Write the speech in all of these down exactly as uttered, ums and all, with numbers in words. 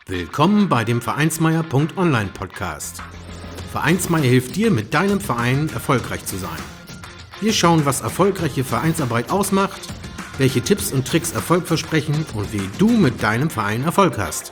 Willkommen bei dem Vereinsmeier Punkt online Podcast. Vereinsmeier hilft dir, mit deinem Verein erfolgreich zu sein. Wir schauen, was erfolgreiche Vereinsarbeit ausmacht, welche Tipps und Tricks Erfolg versprechen und wie du mit deinem Verein Erfolg hast.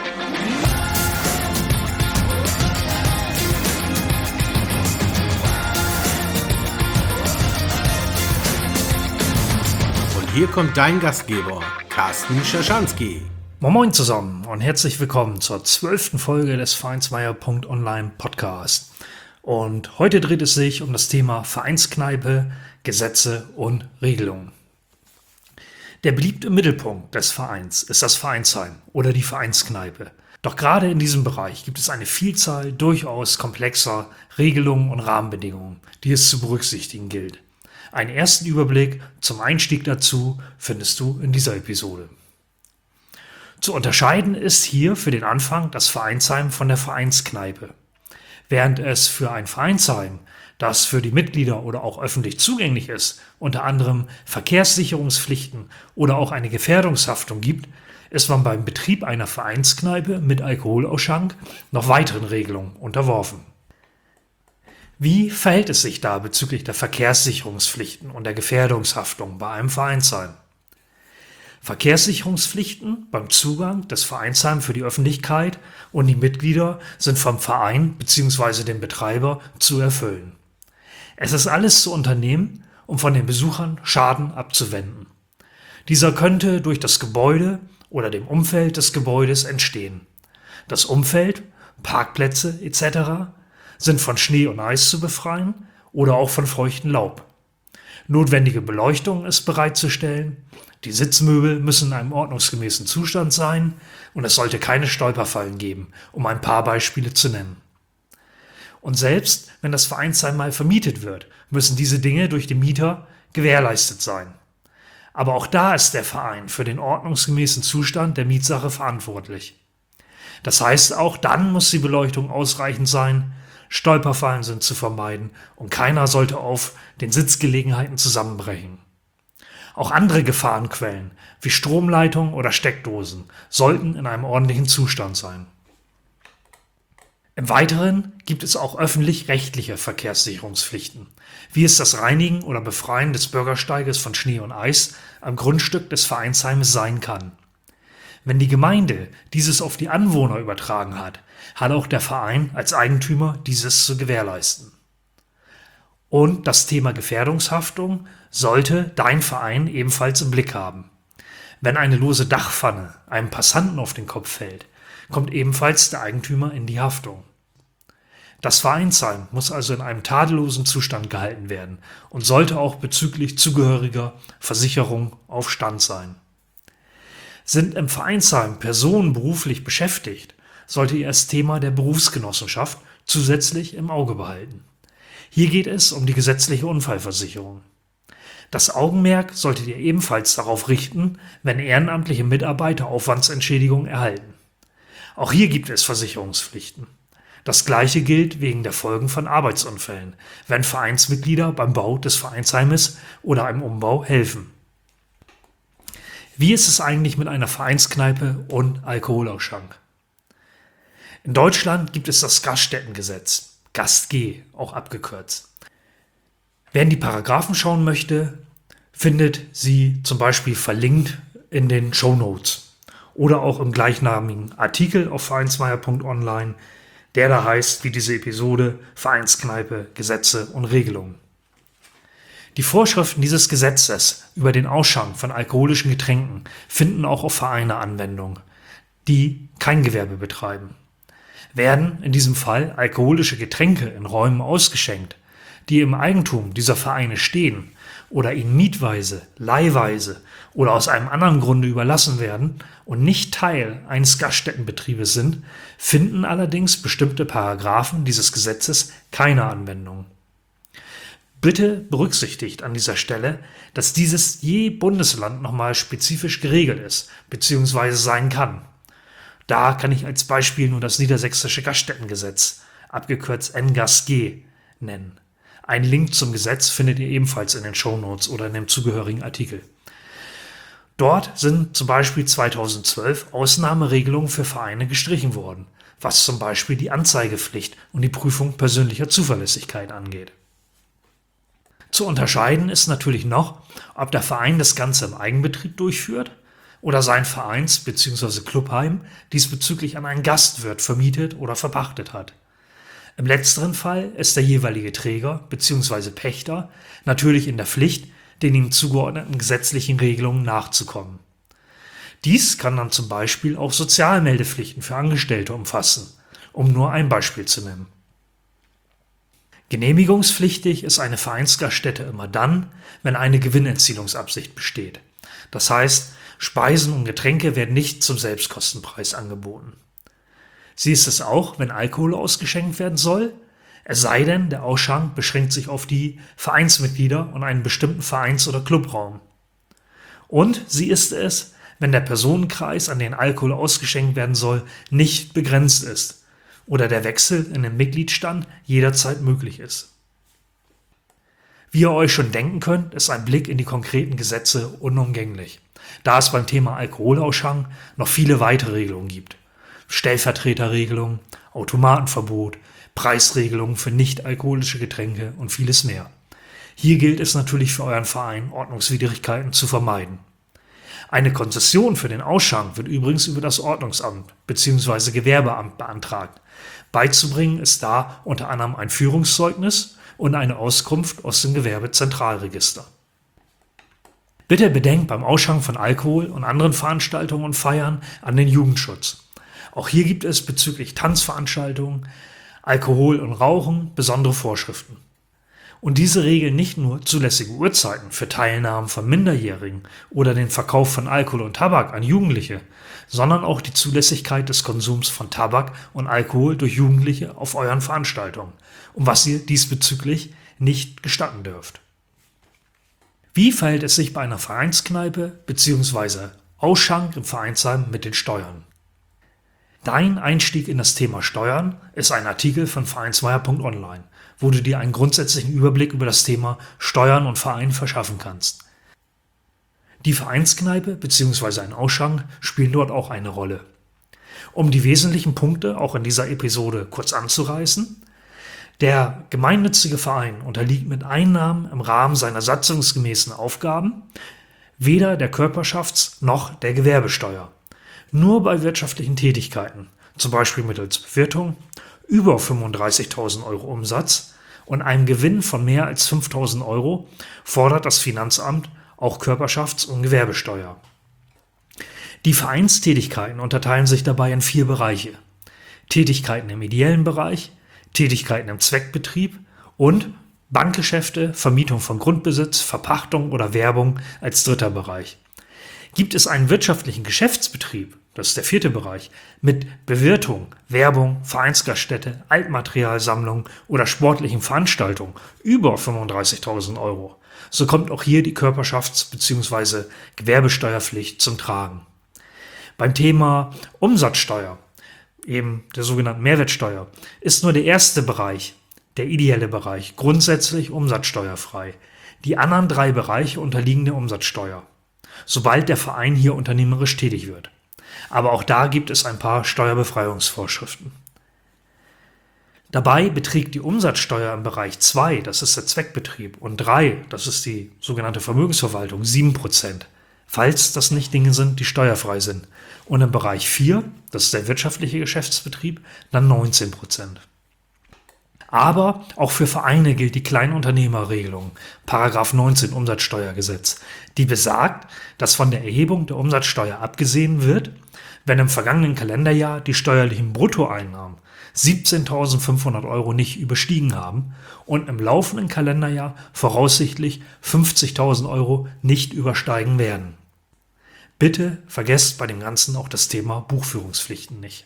Und hier kommt dein Gastgeber, Carsten Schaschanski. Moin Moin zusammen und herzlich willkommen zur zwölften Folge des Vereinsmeier Punkt online Podcast. Und heute dreht es sich um das Thema Vereinskneipe, Gesetze und Regelungen. Der beliebte Mittelpunkt des Vereins ist das Vereinsheim oder die Vereinskneipe. Doch gerade in diesem Bereich gibt es eine Vielzahl durchaus komplexer Regelungen und Rahmenbedingungen, die es zu berücksichtigen gilt. Einen ersten Überblick zum Einstieg dazu findest du in dieser Episode. Zu unterscheiden ist hier für den Anfang das Vereinsheim von der Vereinskneipe. Während es für ein Vereinsheim, das für die Mitglieder oder auch öffentlich zugänglich ist, unter anderem Verkehrssicherungspflichten oder auch eine Gefährdungshaftung gibt, ist man beim Betrieb einer Vereinskneipe mit Alkoholausschank noch weiteren Regelungen unterworfen. Wie verhält es sich da bezüglich der Verkehrssicherungspflichten und der Gefährdungshaftung bei einem Vereinsheim? Verkehrssicherungspflichten beim Zugang des Vereinsheims für die Öffentlichkeit und die Mitglieder sind vom Verein bzw. dem Betreiber zu erfüllen. Es ist alles zu unternehmen, um von den Besuchern Schaden abzuwenden. Dieser könnte durch das Gebäude oder dem Umfeld des Gebäudes entstehen. Das Umfeld, Parkplätze et cetera sind von Schnee und Eis zu befreien oder auch von feuchtem Laub. Notwendige Beleuchtung ist bereitzustellen. Die Sitzmöbel müssen in einem ordnungsgemäßen Zustand sein und es sollte keine Stolperfallen geben, um ein paar Beispiele zu nennen. Und selbst wenn das Vereinsheim mal vermietet wird, müssen diese Dinge durch den Mieter gewährleistet sein. Aber auch da ist der Verein für den ordnungsgemäßen Zustand der Mietsache verantwortlich. Das heißt, auch dann muss die Beleuchtung ausreichend sein, Stolperfallen sind zu vermeiden und keiner sollte auf den Sitzgelegenheiten zusammenbrechen. Auch andere Gefahrenquellen wie Stromleitungen oder Steckdosen sollten in einem ordentlichen Zustand sein. Im Weiteren gibt es auch öffentlich-rechtliche Verkehrssicherungspflichten, wie es das Reinigen oder Befreien des Bürgersteiges von Schnee und Eis am Grundstück des Vereinsheimes sein kann. Wenn die Gemeinde dieses auf die Anwohner übertragen hat, hat auch der Verein als Eigentümer dieses zu gewährleisten. Und das Thema Gefährdungshaftung sollte dein Verein ebenfalls im Blick haben. Wenn eine lose Dachpfanne einem Passanten auf den Kopf fällt, kommt ebenfalls der Eigentümer in die Haftung. Das Vereinsheim muss also in einem tadellosen Zustand gehalten werden und sollte auch bezüglich zugehöriger Versicherung auf Stand sein. Sind im Vereinsheim Personen beruflich beschäftigt, sollte ihr das Thema der Berufsgenossenschaft zusätzlich im Auge behalten. Hier geht es um die gesetzliche Unfallversicherung. Das Augenmerk solltet ihr ebenfalls darauf richten, wenn ehrenamtliche Mitarbeiter Aufwandsentschädigung erhalten. Auch hier gibt es Versicherungspflichten. Das Gleiche gilt wegen der Folgen von Arbeitsunfällen, wenn Vereinsmitglieder beim Bau des Vereinsheimes oder einem Umbau helfen. Wie ist es eigentlich mit einer Vereinskneipe und Alkoholausschank? In Deutschland gibt es das Gaststättengesetz. Gast-G, auch abgekürzt. Wer in die Paragraphen schauen möchte, findet sie zum Beispiel verlinkt in den Shownotes oder auch im gleichnamigen Artikel auf vereinsmeier Punkt online, der da heißt, wie diese Episode, Vereinskneipe, Gesetze und Regelungen. Die Vorschriften dieses Gesetzes über den Ausschank von alkoholischen Getränken finden auch auf Vereine Anwendung, die kein Gewerbe betreiben. Werden in diesem Fall alkoholische Getränke in Räumen ausgeschenkt, die im Eigentum dieser Vereine stehen oder ihnen mietweise, leihweise oder aus einem anderen Grunde überlassen werden und nicht Teil eines Gaststättenbetriebes sind, finden allerdings bestimmte Paragraphen dieses Gesetzes keine Anwendung. Bitte berücksichtigt an dieser Stelle, dass dieses je Bundesland nochmal spezifisch geregelt ist bzw. sein kann. Da kann ich als Beispiel nur das niedersächsische Gaststättengesetz, abgekürzt N G A S G, nennen. Einen Link zum Gesetz findet ihr ebenfalls in den Shownotes oder in dem zugehörigen Artikel. Dort sind zum Beispiel zweitausendzwölf Ausnahmeregelungen für Vereine gestrichen worden, was zum Beispiel die Anzeigepflicht und die Prüfung persönlicher Zuverlässigkeit angeht. Zu unterscheiden ist natürlich noch, ob der Verein das Ganze im Eigenbetrieb durchführt oder sein Vereins- bzw. Clubheim diesbezüglich an einen Gastwirt vermietet oder verpachtet hat. Im letzteren Fall ist der jeweilige Träger bzw. Pächter natürlich in der Pflicht, den ihm zugeordneten gesetzlichen Regelungen nachzukommen. Dies kann dann zum Beispiel auch Sozialmeldepflichten für Angestellte umfassen, um nur ein Beispiel zu nennen. Genehmigungspflichtig ist eine Vereinsgaststätte immer dann, wenn eine Gewinnerzielungsabsicht besteht. Das heißt, Speisen und Getränke werden nicht zum Selbstkostenpreis angeboten. Sie ist es auch, wenn Alkohol ausgeschenkt werden soll, es sei denn, der Ausschank beschränkt sich auf die Vereinsmitglieder und einen bestimmten Vereins- oder Clubraum. Und sie ist es, wenn der Personenkreis, an den Alkohol ausgeschenkt werden soll, nicht begrenzt ist oder der Wechsel in den Mitgliedsstand jederzeit möglich ist. Wie ihr euch schon denken könnt, ist ein Blick in die konkreten Gesetze unumgänglich, da es beim Thema Alkoholausschank noch viele weitere Regelungen gibt. Stellvertreterregelungen, Automatenverbot, Preisregelungen für nicht-alkoholische Getränke und vieles mehr. Hier gilt es natürlich für euren Verein, Ordnungswidrigkeiten zu vermeiden. Eine Konzession für den Ausschank wird übrigens über das Ordnungsamt bzw. Gewerbeamt beantragt. Beizubringen ist da unter anderem ein Führungszeugnis und eine Auskunft aus dem Gewerbezentralregister. Bitte bedenkt beim Ausschank von Alkohol und anderen Veranstaltungen und Feiern an den Jugendschutz. Auch hier gibt es bezüglich Tanzveranstaltungen, Alkohol und Rauchen besondere Vorschriften. Und diese regeln nicht nur zulässige Uhrzeiten für Teilnahmen von Minderjährigen oder den Verkauf von Alkohol und Tabak an Jugendliche, sondern auch die Zulässigkeit des Konsums von Tabak und Alkohol durch Jugendliche auf euren Veranstaltungen und was ihr diesbezüglich nicht gestatten dürft. Wie verhält es sich bei einer Vereinskneipe bzw. Ausschank im Vereinsheim mit den Steuern? Dein Einstieg in das Thema Steuern ist ein Artikel von vereinsmeier punkt online, wo du dir einen grundsätzlichen Überblick über das Thema Steuern und Verein verschaffen kannst. Die Vereinskneipe bzw. ein Ausschank spielen dort auch eine Rolle. Um die wesentlichen Punkte auch in dieser Episode kurz anzureißen: Der gemeinnützige Verein unterliegt mit Einnahmen im Rahmen seiner satzungsgemäßen Aufgaben weder der Körperschafts- noch der Gewerbesteuer. Nur bei wirtschaftlichen Tätigkeiten, zum Beispiel mittels Bewirtung, über fünfunddreißigtausend Euro Umsatz und einem Gewinn von mehr als fünftausend Euro fordert das Finanzamt auch Körperschafts- und Gewerbesteuer. Die Vereinstätigkeiten unterteilen sich dabei in vier Bereiche: Tätigkeiten im ideellen Bereich, Tätigkeiten im Zweckbetrieb und Bankgeschäfte, Vermietung von Grundbesitz, Verpachtung oder Werbung als dritter Bereich. Gibt es einen wirtschaftlichen Geschäftsbetrieb, das ist der vierte Bereich, mit Bewirtung, Werbung, Vereinsgaststätte, Altmaterialsammlung oder sportlichen Veranstaltungen über fünfunddreißigtausend Euro, so kommt auch hier die Körperschafts- bzw. Gewerbesteuerpflicht zum Tragen. Beim Thema Umsatzsteuer, eben der sogenannten Mehrwertsteuer, ist nur der erste Bereich, der ideelle Bereich, grundsätzlich umsatzsteuerfrei. Die anderen drei Bereiche unterliegen der Umsatzsteuer, sobald der Verein hier unternehmerisch tätig wird. Aber auch da gibt es ein paar Steuerbefreiungsvorschriften. Dabei beträgt die Umsatzsteuer im Bereich zwei, das ist der Zweckbetrieb, und drei, das ist die sogenannte Vermögensverwaltung, sieben Prozent, falls das nicht Dinge sind, die steuerfrei sind. Und im Bereich vier, das ist der wirtschaftliche Geschäftsbetrieb, dann neunzehn Prozent. Aber auch für Vereine gilt die Kleinunternehmerregelung, Paragraph neunzehn Umsatzsteuergesetz, die besagt, dass von der Erhebung der Umsatzsteuer abgesehen wird, wenn im vergangenen Kalenderjahr die steuerlichen Bruttoeinnahmen siebzehntausendfünfhundert Euro nicht überstiegen haben und im laufenden Kalenderjahr voraussichtlich fünfzigtausend Euro nicht übersteigen werden. Bitte vergesst bei dem Ganzen auch das Thema Buchführungspflichten nicht.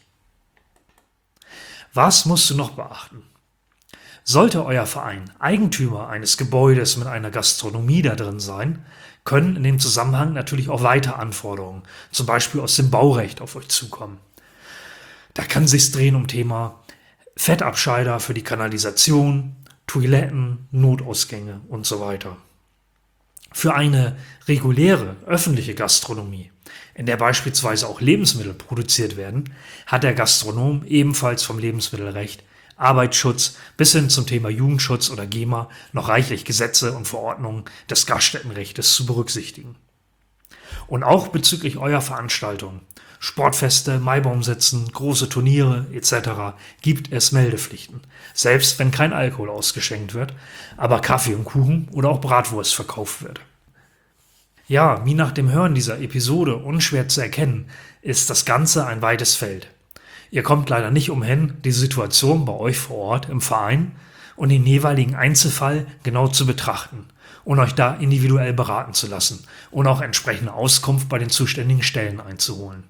Was musst du noch beachten? Sollte euer Verein Eigentümer eines Gebäudes mit einer Gastronomie da drin sein, können in dem Zusammenhang natürlich auch weitere Anforderungen, zum Beispiel aus dem Baurecht, auf euch zukommen. Da kann sich's drehen um Thema Fettabscheider für die Kanalisation, Toiletten, Notausgänge und so weiter. Für eine reguläre, öffentliche Gastronomie, in der beispielsweise auch Lebensmittel produziert werden, hat der Gastronom ebenfalls vom Lebensmittelrecht, Arbeitsschutz bis hin zum Thema Jugendschutz oder GEMA noch reichlich Gesetze und Verordnungen des Gaststättenrechts zu berücksichtigen. Und auch bezüglich eurer Veranstaltungen, Sportfeste, Maibaumsitzen, große Turniere et cetera gibt es Meldepflichten, selbst wenn kein Alkohol ausgeschenkt wird, aber Kaffee und Kuchen oder auch Bratwurst verkauft wird. Ja, wie nach dem Hören dieser Episode unschwer zu erkennen, ist das Ganze ein weites Feld. Ihr kommt leider nicht umhin, die Situation bei euch vor Ort im Verein und den jeweiligen Einzelfall genau zu betrachten und euch da individuell beraten zu lassen und auch entsprechende Auskunft bei den zuständigen Stellen einzuholen.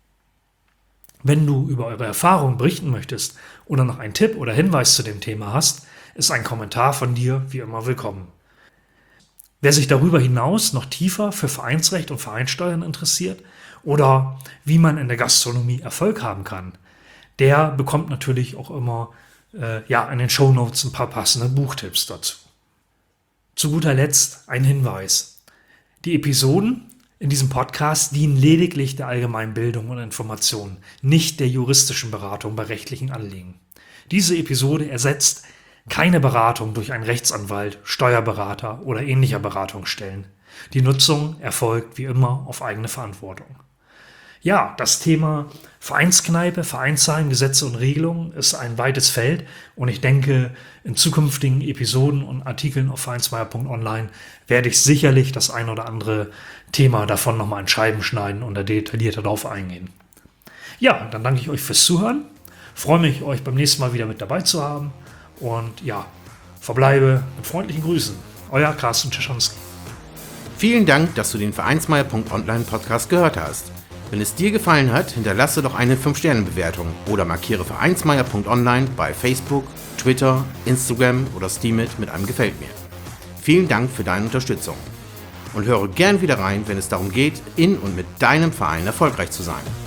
Wenn du über eure Erfahrungen berichten möchtest oder noch einen Tipp oder Hinweis zu dem Thema hast, ist ein Kommentar von dir wie immer willkommen. Wer sich darüber hinaus noch tiefer für Vereinsrecht und Vereinssteuern interessiert oder wie man in der Gastronomie Erfolg haben kann, der bekommt natürlich auch immer äh, ja, in den Shownotes ein paar passende Buchtipps dazu. Zu guter Letzt ein Hinweis. Die Episoden in diesem Podcast dienen lediglich der Allgemeinbildung und Information, nicht der juristischen Beratung bei rechtlichen Anliegen. Diese Episode ersetzt keine Beratung durch einen Rechtsanwalt, Steuerberater oder ähnlicher Beratungsstellen. Die Nutzung erfolgt wie immer auf eigene Verantwortung. Ja, das Thema Vereinskneipe, Vereinsheim, Gesetze und Regelungen ist ein weites Feld und ich denke, in zukünftigen Episoden und Artikeln auf vereinsmeier punkt online werde ich sicherlich das ein oder andere Thema davon nochmal in Scheiben schneiden und da detaillierter darauf eingehen. Ja, dann danke ich euch fürs Zuhören, freue mich, euch beim nächsten Mal wieder mit dabei zu haben und ja, verbleibe mit freundlichen Grüßen. Euer Carsten Czeschanski. Vielen Dank, dass du den vereinsmeier punkt online Podcast gehört hast. Wenn es dir gefallen hat, hinterlasse doch eine fünf Sterne Bewertung oder markiere vereinsmeier punkt online bei Facebook, Twitter, Instagram oder Steemit mit einem Gefällt mir. Vielen Dank für deine Unterstützung und höre gern wieder rein, wenn es darum geht, in und mit deinem Verein erfolgreich zu sein.